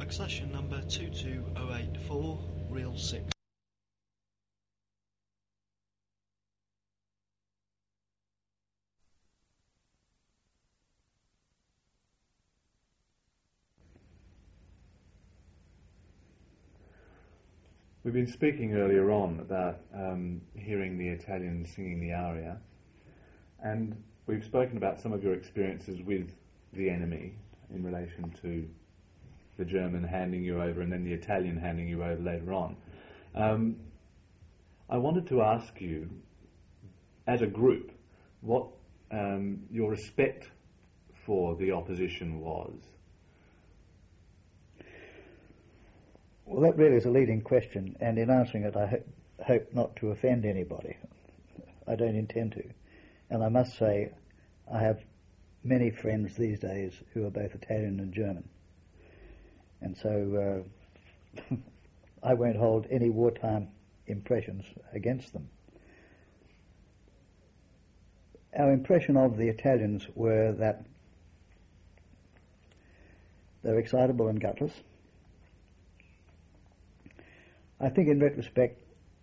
Accession number 22084, reel 6. We've been speaking earlier on about hearing the Italians singing the aria, and we've spoken about some of your experiences with the enemy in relation to the German handing you over and then the Italian handing you over later on. I wanted to ask you, as a group, what your respect for the opposition was. Well, that really is a leading question, and in answering it I hope not to offend anybody. I don't intend to. And I must say I have many friends these days who are both Italian and German. And so I won't hold any wartime impressions against them. Our impression of the Italians were that they're excitable and gutless. I think in retrospect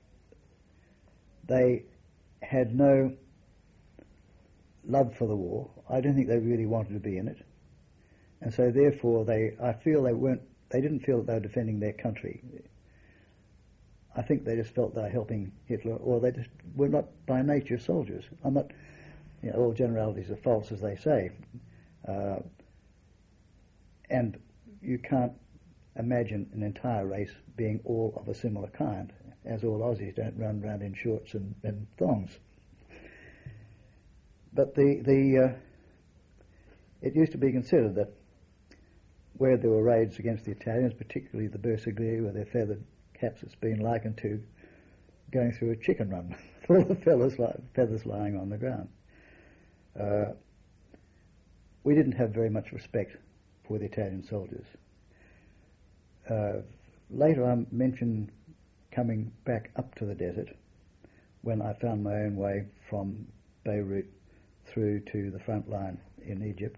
they had no love for the war. I don't think they really wanted to be in it. And so therefore I feel they didn't feel that they were defending their country. I think they just felt they were helping Hitler, or they just were not by nature soldiers. I'm not, all generalities are false, as they say. And you can't imagine an entire race being all of a similar kind, as all Aussies don't run around in shorts and thongs. But it used to be considered that where there were raids against the Italians, particularly the Bersaglieri, with their feathered caps, it's been likened to going through a chicken run, full of feathers lying on the ground. We didn't have very much respect for the Italian soldiers. Later I mentioned coming back up to the desert when I found my own way from Beirut through to the front line in Egypt.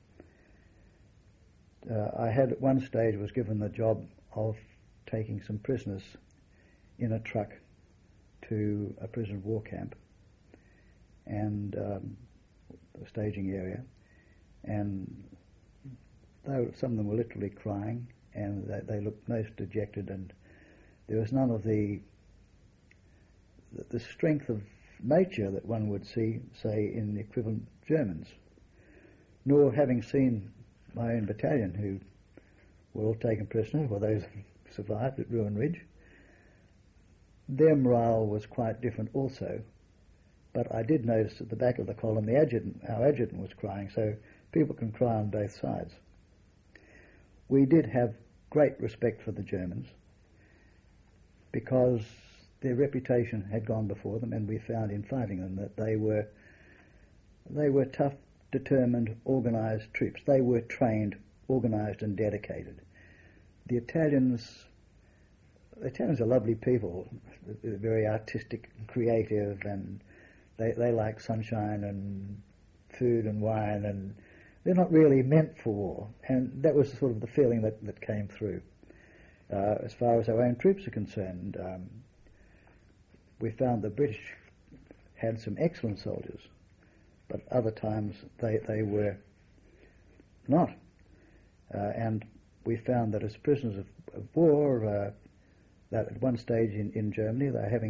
I had at one stage was given the job of taking some prisoners in a truck to a prisoner of war camp and a staging area, and some of them were literally crying, and they looked most dejected, and there was none of the strength of nature that one would see, say, in the equivalent Germans, nor having seen my own battalion, who were all taken prisoner, or those who survived at Ruin Ridge. Their morale was quite different also, but I did notice at the back of the column our adjutant was crying, so people can cry on both sides. We did have great respect for the Germans because their reputation had gone before them, and we found in fighting them that they were tough, determined, organised troops. They were trained, organised and dedicated. The Italians are lovely people. They're very artistic and creative, and they like sunshine and food and wine, and they're not really meant for war. And that was sort of the feeling that came through. As far as our own troops are concerned, we found the British had some excellent soldiers, but other times they were not. And we found that as prisoners of war, that at one stage in Germany,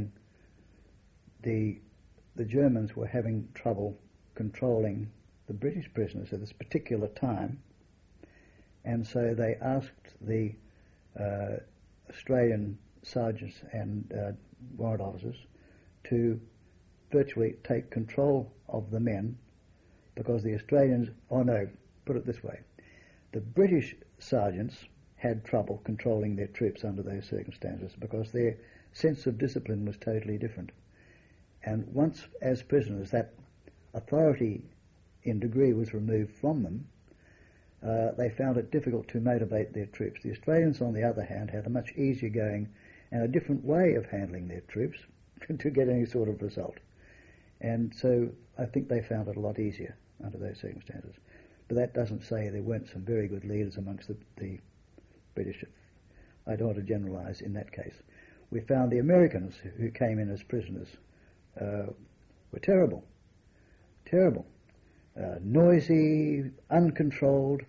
the Germans were having trouble controlling the British prisoners at this particular time, and so they asked the Australian sergeants and warrant officers to virtually take control of the men, because the Australians, put it this way, the British sergeants had trouble controlling their troops under those circumstances because their sense of discipline was totally different. And once, as prisoners, that authority in degree was removed from them, they found it difficult to motivate their troops. The Australians, on the other hand, had a much easier going and a different way of handling their troops to get any sort of result. And so I think they found it a lot easier under those circumstances. But that doesn't say there weren't some very good leaders amongst the British. I don't want to generalise in that case. We found the Americans who came in as prisoners were terrible, terrible, noisy, uncontrolled,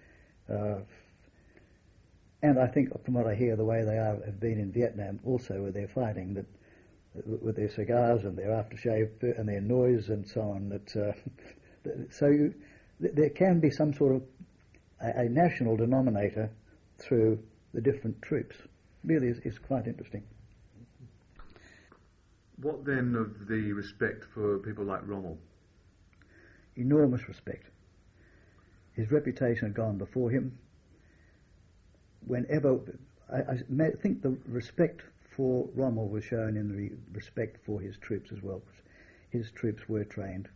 and I think from what I hear, the way they have been in Vietnam also with their fighting, that with their cigars and their aftershave and their noise and so on, that there can be some sort of a national denominator through the different troops. Really is quite interesting. What then of the respect for people like Rommel? Enormous respect. His reputation had gone before him. Whenever, I think the respect for Rommel was shown in the respect for his troops as well. His troops were trained.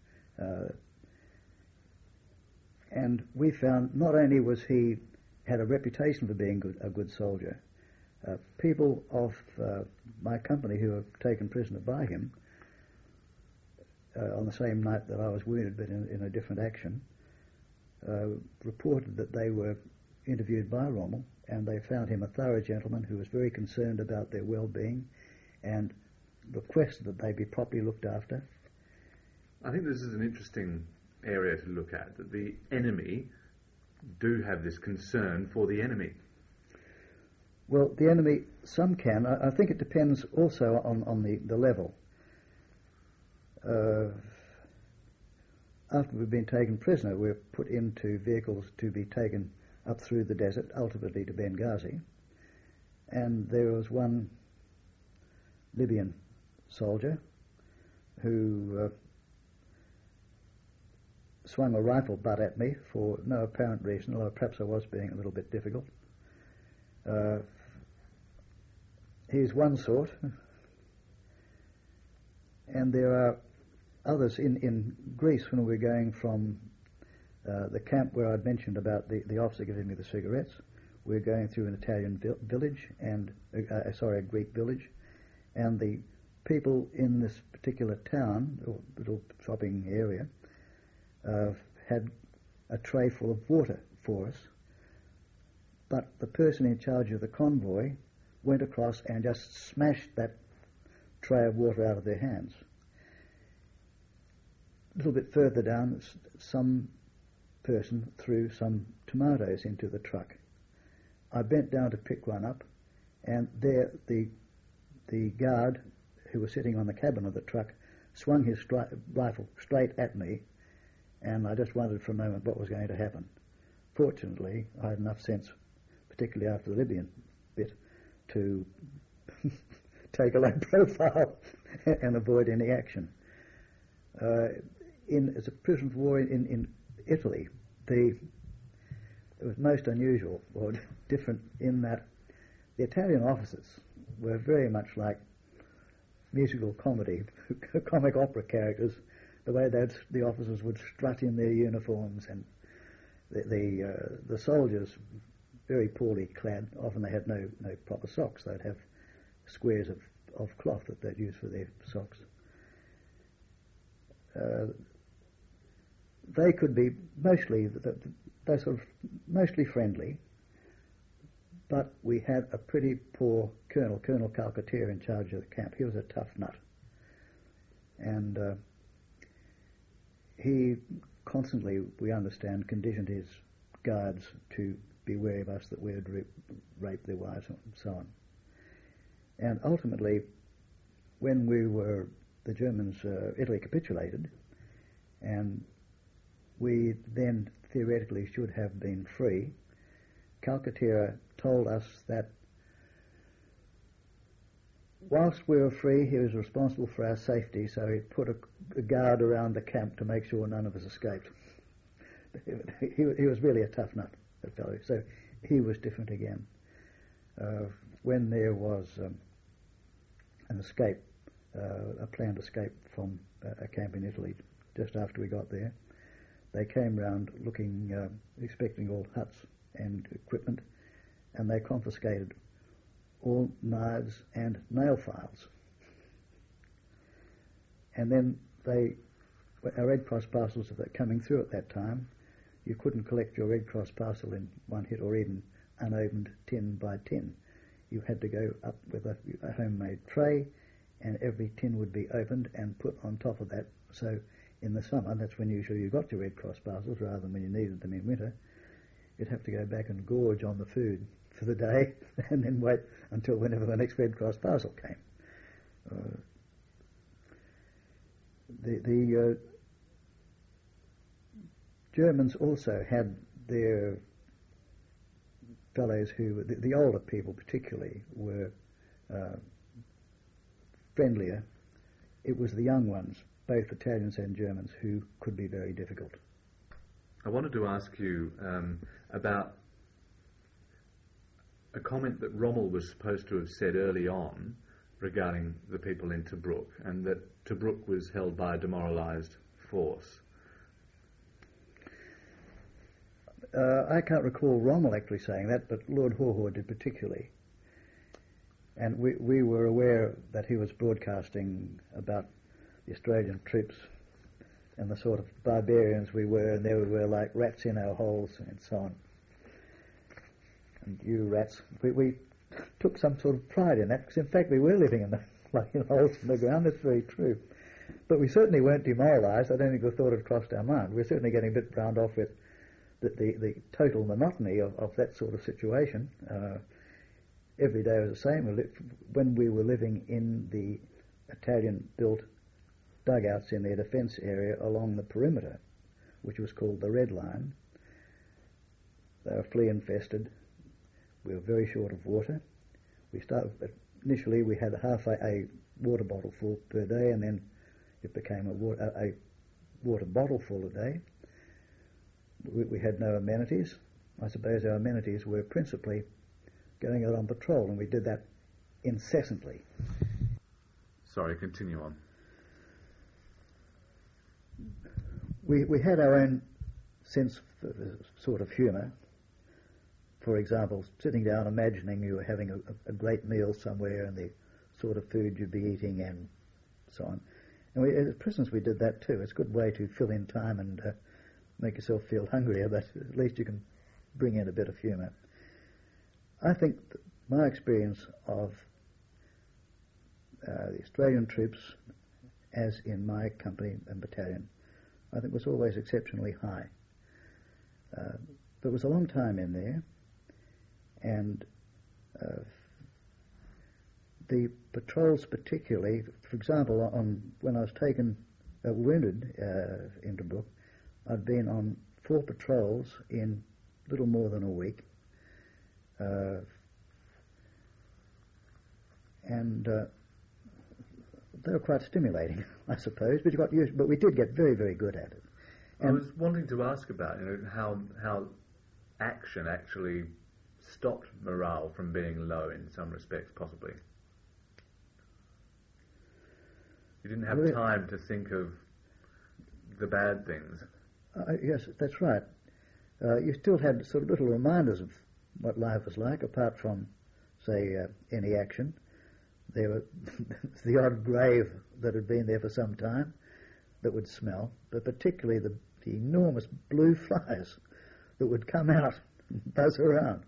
And we found not only was he had a reputation for being a good soldier, people of my company who were taken prisoner by him on the same night that I was wounded but in a different action, reported that they were interviewed by Rommel and they found him a thorough gentleman who was very concerned about their well-being and requested that they be properly looked after. I think this is an interesting area to look at, that the enemy do have this concern for the enemy. Well, the enemy, some can. I think it depends also on the level. After we've been taken prisoner, we're put into vehicles to be taken up through the desert, ultimately to Benghazi. And there was one Libyan soldier who swung a rifle butt at me for no apparent reason, although perhaps I was being a little bit difficult. He's one sort, and there are others in Greece when we're going from the camp where I'd mentioned about the officer giving me the cigarettes. We're going through an Italian village and a Greek village, and the people in this particular town or little shopping area had a tray full of water for us, but the person in charge of the convoy went across and just smashed that tray of water out of their hands. A little bit further down, some person threw some tomatoes into the truck. I bent down to pick one up, and there the guard who was sitting on the cabin of the truck swung his rifle straight at me, and I just wondered for a moment what was going to happen. Fortunately, I had enough sense, particularly after the Libyan bit, to take a low profile and avoid any action. As a prisoner of war in Italy, it was most unusual or different in that the Italian officers were very much like musical comedy, comic opera characters, the way that the officers would strut in their uniforms, and the soldiers, very poorly clad, often they had no proper socks. They'd have squares of cloth that they'd use for their socks. They could be mostly friendly, but we had a pretty poor colonel, Colonel Calcaterra, in charge of the camp. He was a tough nut, and he constantly, we understand, conditioned his guards to be wary of us, that we would rape their wives and so on. And ultimately, when the Germans, Italy capitulated, and we then theoretically should have been free, Calcaterra told us that whilst we were free, he was responsible for our safety, so he put a guard around the camp to make sure none of us escaped. He was really a tough nut, that fellow. So he was different again. When there was an escape, a planned escape from a camp in Italy, just after we got there, they came round looking, expecting all huts and equipment, and they confiscated all knives and nail files. And then our Red Cross parcels that were coming through at that time, you couldn't collect your Red Cross parcel in one hit or even unopened tin by tin. You had to go up with a homemade tray, and every tin would be opened and put on top of that. So in the summer, that's when usually you got your Red Cross parcels rather than when you needed them in winter. You'd have to go back and gorge on the food for the day and then wait until whenever the next Red Cross parcel came. The Germans also had their fellows who, the older people particularly, were friendlier. It was the young ones, both Italians and Germans, who could be very difficult. I wanted to ask you about a comment that Rommel was supposed to have said early on regarding the people in Tobruk, and that Tobruk was held by a demoralised force. I can't recall Rommel actually saying that, but Lord Haw did particularly. And we were aware that he was broadcasting about the Australian troops and the sort of barbarians we were, and there we were like rats in our holes and so on. And you rats, we took some sort of pride in that, because in fact we were living in holes in the ground. That's very true. But we certainly weren't demoralised. I don't think the thought had crossed our mind. We were certainly getting a bit browned off with the total monotony of that sort of situation. Every day was the same. When we were living in the Italian-built dugouts in their defence area along the perimeter, which was called the Red Line, they were flea-infested. We were very short of water. Initially we had half a water bottle full per day, and then it became a water bottle full a day. We had no amenities. I suppose our amenities were principally going out on patrol, and we did that incessantly. Sorry, continue on. We had our own sense of sort of humour. For example, sitting down imagining you were having a great meal somewhere and the sort of food you'd be eating and so on. And as prisoners we did that too. It's a good way to fill in time and make yourself feel hungrier, but at least you can bring in a bit of humour. I think my experience of the Australian troops, as in my company and battalion, I think was always exceptionally high. There was a long time in there, and the patrols particularly, for example, when I was taken wounded in Tobruk, I'd been on 4 patrols in little more than a week, and they were quite stimulating, I suppose. But you got used. But we did get very, very good at it. And I was wanting to ask about how action actually stopped morale from being low in some respects, possibly. You didn't have time to think of the bad things. Yes, that's right. You still had sort of little reminders of what life was like, apart from, say, any action. There were the odd grave that had been there for some time that would smell, but particularly the enormous blue flies that would come out and buzz around.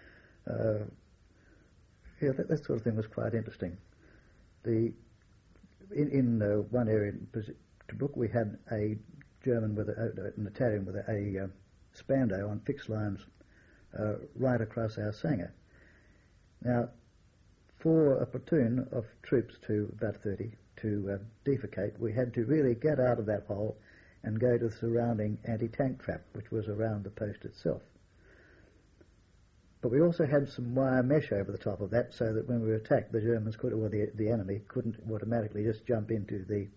That sort of thing was quite interesting. In one area in Tobruk, we had a German with an Italian with a Spandau on fixed lines right across our Sanger. Now, for a platoon of troops to about 30 to defecate, we had to really get out of that hole and go to the surrounding anti-tank trap, which was around the post itself. But we also had some wire mesh over the top of that, so that when we were attacked, the Germans could, or the enemy couldn't automatically just jump into the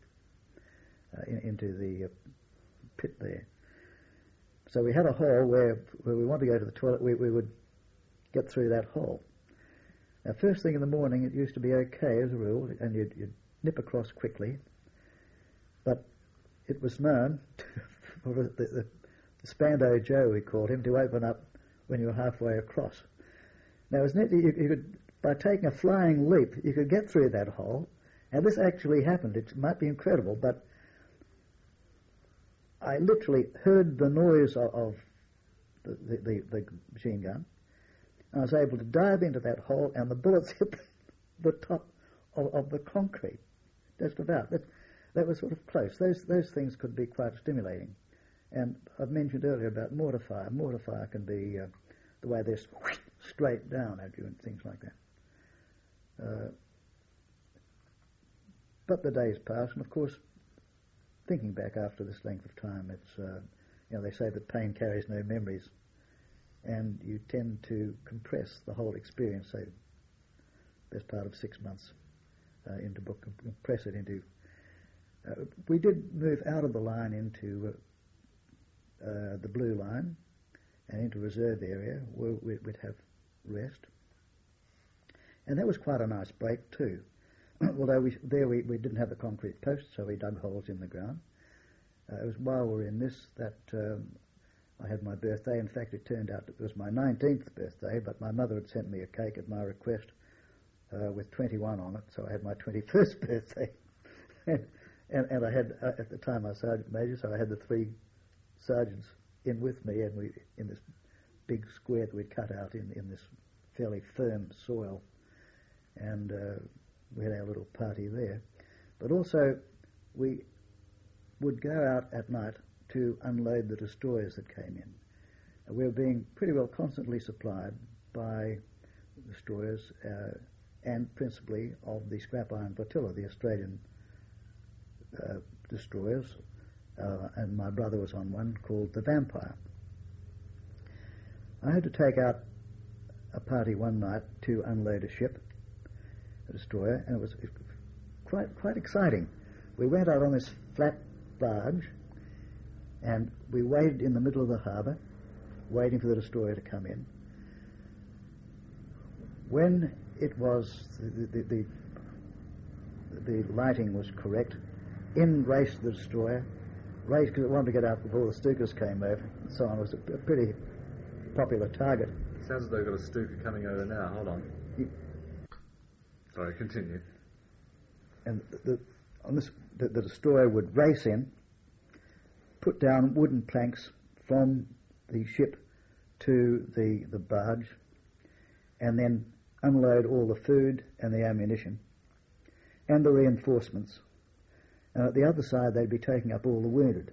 pit there. So we had a hole where we wanted to go to the toilet, we would get through that hole. Now, first thing in the morning, it used to be okay as a rule, and you'd nip across quickly. But it was known for the Spandau Joe, we called him, to open up when you were halfway across. Now, you could, by taking a flying leap, you could get through that hole, and this actually happened. It might be incredible, but I literally heard the noise of the machine gun, I was able to dive into that hole, and the bullets hit the top of the concrete, just about. That was sort of close. Those things could be quite stimulating. And I've mentioned earlier about mortar fire. Mortar fire can be the way they're straight down at you and things like that. But the days pass, and of course, thinking back after this length of time, it's they say that pain carries no memories, and you tend to compress the whole experience, say, best part of 6 months into book, compress it into. We did move out of the line into the blue line and into reserve area where we'd have rest, and that was quite a nice break too. Although we didn't have the concrete posts, so we dug holes in the ground. It was while we were in this that I had my birthday. In fact, it turned out it was my 19th birthday, but my mother had sent me a cake at my request with 21 on it, so I had my 21st birthday. and I had, at the time, I was Sergeant Major, so I had the 3 sergeants in with me, and we in this big square that we'd cut out in this fairly firm soil, and we had our little party there. But also, we would go out at night to unload the destroyers that came in. We were being pretty well constantly supplied by destroyers and principally of the Scrap Iron Flotilla, the Australian destroyers, and my brother was on one called the Vampire. I had to take out a party one night to unload a ship, a destroyer, and it was quite exciting. We went out on this flat barge, and we waited in the middle of the harbour, waiting for the destroyer to come in. When it was the lighting was correct, in raced the destroyer, raced because it wanted to get out before the Stukas came over, and so on. It was a pretty popular target. Sounds as though they've got a Stuka coming over now. Hold on. Sorry, continue. And the destroyer would race in, put down wooden planks from the ship to the barge, and then unload all the food and the ammunition and the reinforcements. And at the other side, they'd be taking up all the wounded.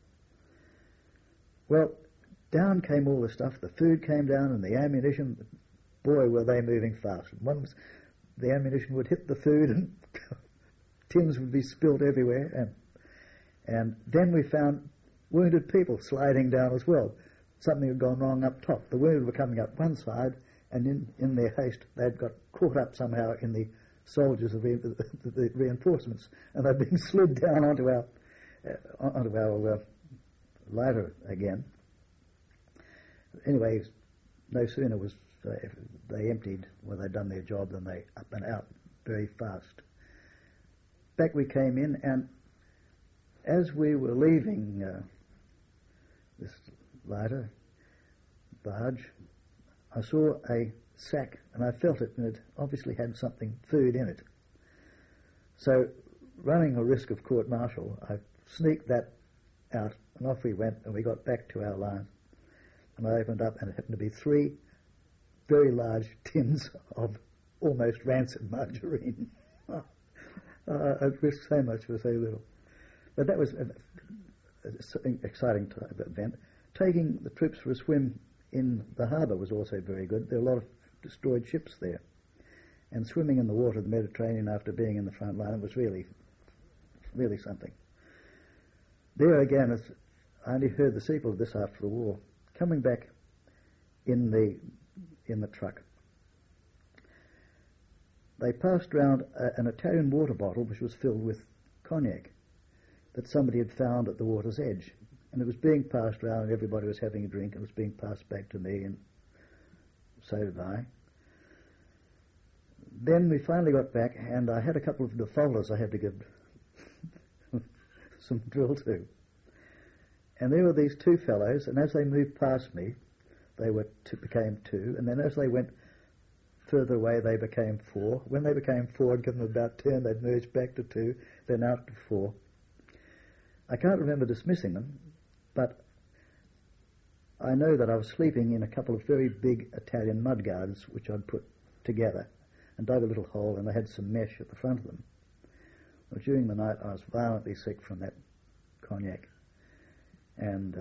Well, down came all the stuff. The food came down and the ammunition. Boy, were they moving fast. The ammunition would hit the food and tins would be spilled everywhere. And then we found wounded people sliding down as well. Something had gone wrong up top. The wounded were coming up one side, and in their haste, they'd got caught up somehow in the soldiers of the reinforcements, and they'd been slid down onto our lighter again. Anyway, no sooner was they emptied, well, they'd done their job, than they up and out very fast. Back we came in, and as we were leaving this lighter barge, I saw a sack, and I felt it, and it obviously had food in it. So, running a risk of court-martial, I sneaked that out, and off we went, and we got back to our line. And I opened up, and it happened to be 3 very large tins of almost rancid margarine. I risked so much for so little. But that was an exciting type of event. Taking the troops for a swim in the harbour was also very good. There were a lot of destroyed ships there. And swimming in the water of the Mediterranean after being in the front line was really, really something. There again, I only heard the sequel of this after the war. Coming back in the truck, they passed round an Italian water bottle which was filled with cognac that somebody had found at the water's edge. And it was being passed round, and everybody was having a drink, and it was being passed back to me, and so did I. Then we finally got back, and I had a couple of defaulters I had to give some drill to. And there were these 2 fellows, and as they moved past me, they became 2, and then as they went further away, they became 4. When they became 4, I'd give them about turn, they'd merge back to 2, then out to 4. I can't remember dismissing them, but I know that I was sleeping in a couple of very big Italian mudguards which I'd put together and dug a little hole, and they had some mesh at the front of them. Well, during the night I was violently sick from that cognac, and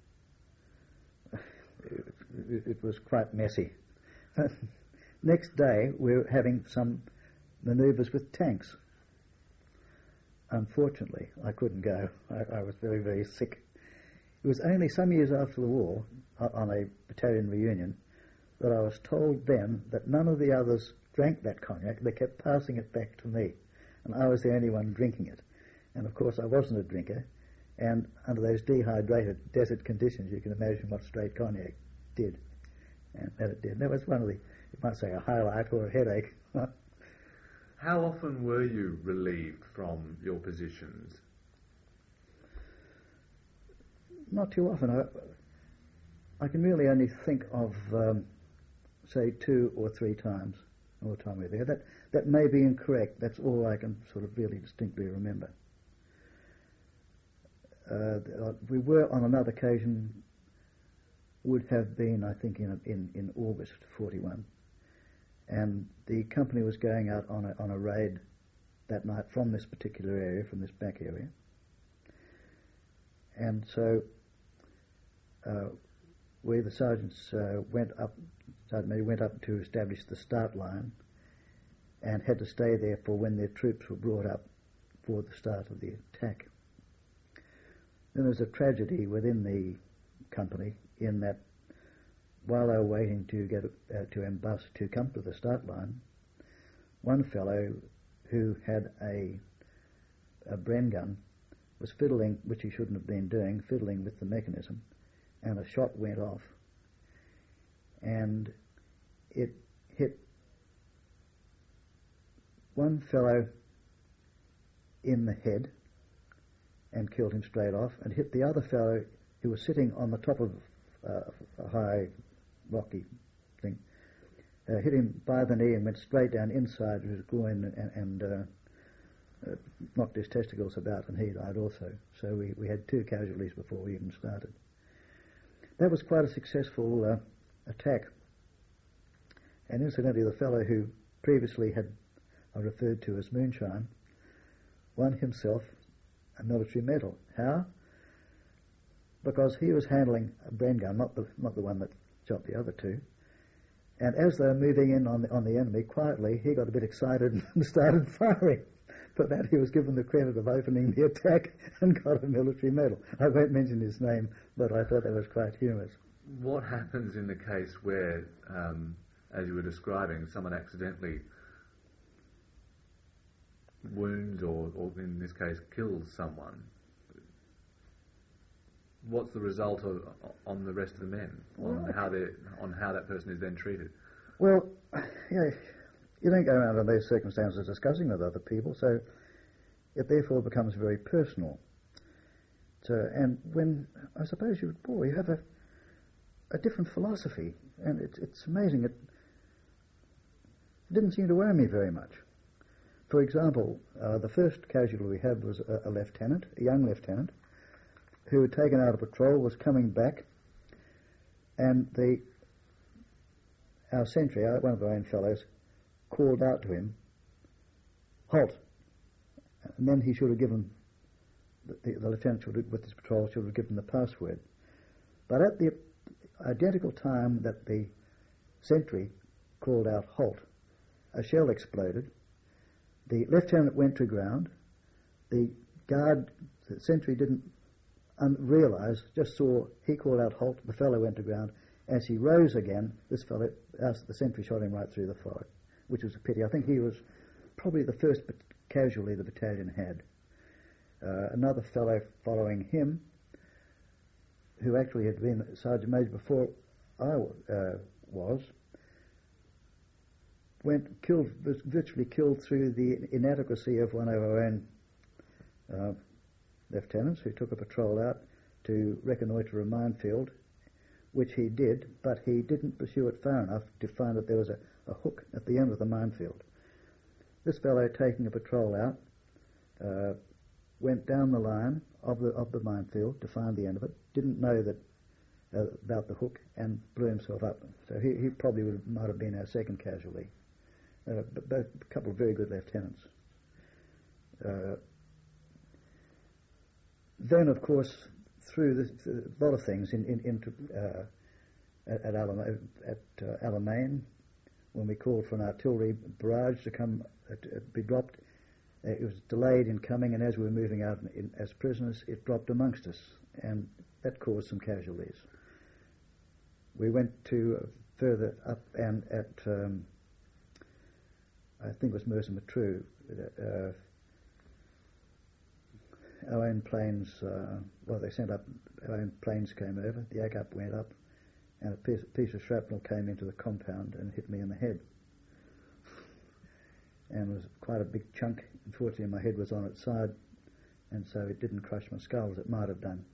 it was quite messy. Next day we were having some manoeuvres with tanks. Unfortunately, I couldn't go. I was very, very sick. It was only some years after the war, on a battalion reunion, that I was told then that none of the others drank that cognac. They kept passing it back to me, and I was the only one drinking it. And of course I wasn't a drinker, and under those dehydrated desert conditions you can imagine what straight cognac did. And that it did. That was one of the, you might say, a highlight or a headache. How often were you relieved from your positions? Not too often. I can really only think of, say, 2 or 3 times all the time we were there. That may be incorrect. That's all I can sort of really distinctly remember. We were on another occasion, would have been, I think, in August 41, and the company was going out on a raid that night from this particular area, from this back area, and so we, the sergeants, went up to establish the start line, and had to stay there for when their troops were brought up for the start of the attack. Then there was a tragedy within the company in that while they were waiting to get to come to the start line, one fellow who had a Bren gun was fiddling, which he shouldn't have been doing, fiddling with the mechanism, and a shot went off, and it hit one fellow in the head and killed him straight off, and hit the other fellow who was sitting on the top of a high rocky thing, hit him by the knee and went straight down inside his groin and knocked his testicles about, and he died also. So we had 2 casualties before we even started. That was quite a successful attack. And incidentally, the fellow who previously had I referred to as Moonshine won himself a military medal. How? Because he was handling a Bren gun, not the one that shot the other 2. And as they were moving in on the enemy quietly, he got a bit excited and started firing. For that he was given the credit of opening the attack and got a military medal. I won't mention his name, but I thought that was quite humorous. What happens in the case where, as you were describing, someone accidentally wounds or in this case kills someone? What's the result on the rest of the men, on how that person is then treated? Well, you don't go around in those circumstances discussing with other people, so it therefore becomes very personal. So, and when I suppose you have a different philosophy, and it's amazing. It didn't seem to worry me very much. For example, the first casualty we had was a lieutenant, a young lieutenant, who had taken out a patrol, was coming back, and our sentry, one of our own fellows, called out to him, "Halt!" And then he should have given, the lieutenant with his patrol should have given the password. But at the identical time that the sentry called out "Halt," a shell exploded. The lieutenant went to ground. The sentry didn't realise, just saw he called out "Halt," the fellow went to ground. As he rose again, the sentry shot him right through the forehead, which was a pity. I think he was probably the first casualty the battalion had. Another fellow following him, who actually had been Sergeant Major before I was virtually killed through the inadequacy of one of our own lieutenants who took a patrol out to reconnoitre a minefield, which he did, but he didn't pursue it far enough to find that there was a hook at the end of the minefield. This fellow, taking a patrol out, went down the line of the minefield to find the end of it, didn't know that about the hook and blew himself up. So he probably might have been our second casualty. But a couple of very good lieutenants. Then, of course, through a lot of things at Alamein, when we called for an artillery barrage to come be dropped, it was delayed in coming, and as we were moving out as prisoners, it dropped amongst us, and that caused some casualties. We went to further up and at, I think it was Mersa Matruh, our own planes, they sent up, our own planes came over, the ACUP went up, and a piece of shrapnel came into the compound and hit me in the head. And it was quite a big chunk. Unfortunately, my head was on its side, and so it didn't crush my skull as it might have done.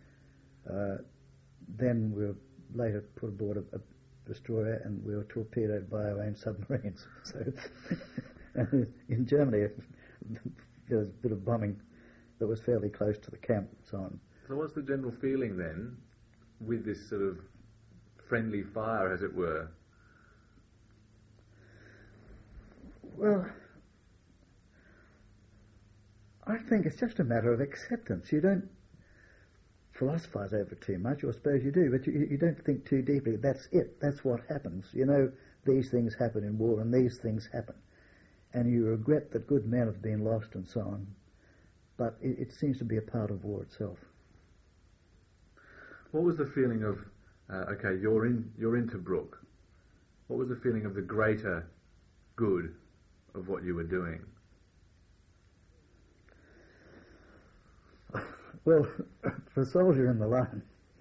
Then we were later put aboard a destroyer, and we were torpedoed by our own submarines. So in Germany, there was a bit of bombing that was fairly close to the camp and so on. So what's the general feeling then with this sort of friendly fire, as it were? Well, I think it's just a matter of acceptance. You don't philosophize over it too much, or I suppose you do, but you don't think too deeply. That's it. That's what happens. You know, these things happen in war, and these things happen. And you regret that good men have been lost and so on. But it seems to be a part of war itself. What was the feeling of, you're in Tobruk. What was the feeling of the greater good of what you were doing? Well, for a soldier in the line,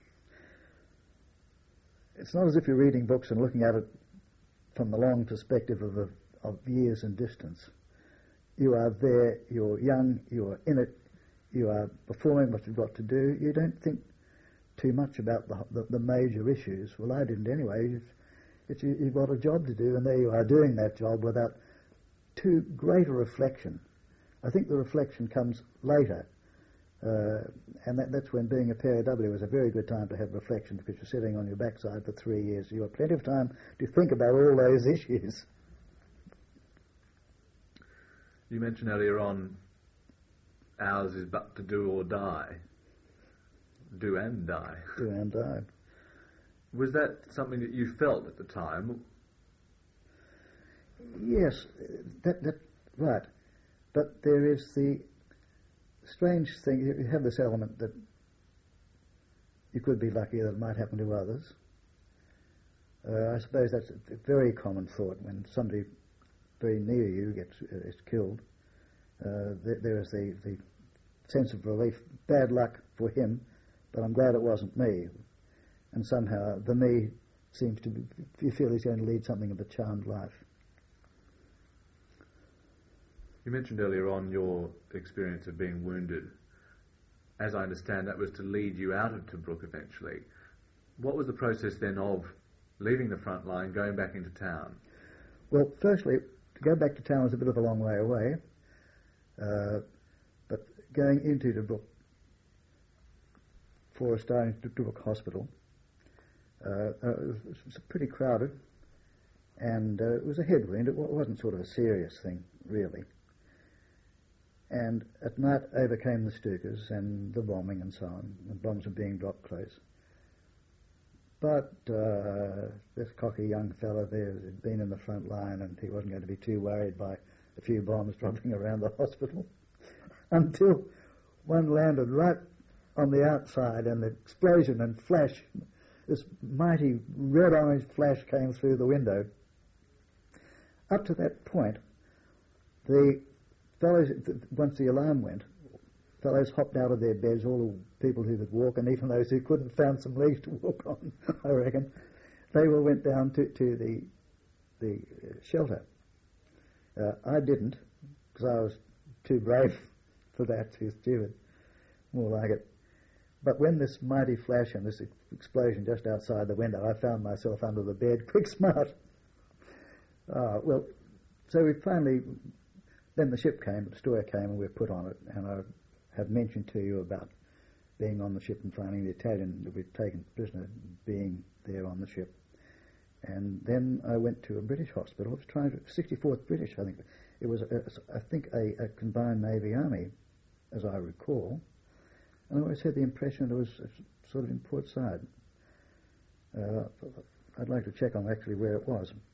it's not as if you're reading books and looking at it from the long perspective of years and distance. You are there, you're young, you're in it, you are performing what you've got to do. You don't think too much about the major issues. Well, I didn't anyway. You've got a job to do, and there you are doing that job without too great a reflection. I think the reflection comes later, and that's when being a POW is a very good time to have reflection, because you're sitting on your backside for 3 years. You have plenty of time to think about all those issues. You mentioned earlier on, ours is but to do or die. Do and die. Do and die. Was that something that you felt at the time? Yes, that right. But there is the strange thing, you have this element that you could be lucky that it might happen to others. I suppose that's a very common thought when somebody very near you is killed. There is the sense of relief. Bad luck for him, but I'm glad it wasn't me. And somehow the me seems to be, you feel he's going to lead something of a charmed life. You mentioned earlier on your experience of being wounded. As I understand, that was to lead you out of Tobruk eventually. What was the process then of leaving the front line, going back into town? Well, firstly, to go back to town was a bit of a long way away, but going into Tobruk, for starting to Tobruk Hospital, it was pretty crowded, and it was a headwind. It wasn't sort of a serious thing, really. And at night over came the Stukas and the bombing and so on. The bombs were being dropped close. But this cocky young fellow there had been in the front line, and he wasn't going to be too worried by a few bombs dropping around the hospital until one landed right on the outside, and the explosion and flash, this mighty red-orange flash came through the window. Up to that point, the fellows, once the alarm went, fellows hopped out of their beds, all the people who could walk, and even those who couldn't found some legs to walk on, I reckon. They all went down to the shelter. I didn't, because I was too brave for that, too stupid, more like it. But when this mighty flash and this explosion just outside the window, I found myself under the bed, quick smart. Well, so we finally, then the ship came, the destroyer came, and we were put on it, and I have mentioned to you about being on the ship and finding the Italian that we'd taken prisoner being there on the ship. And then I went to a British hospital. I was trying to 64th British, I think. It was, a combined Navy Army, as I recall. And I always had the impression it was sort of in Port Said. I'd like to check on actually where it was.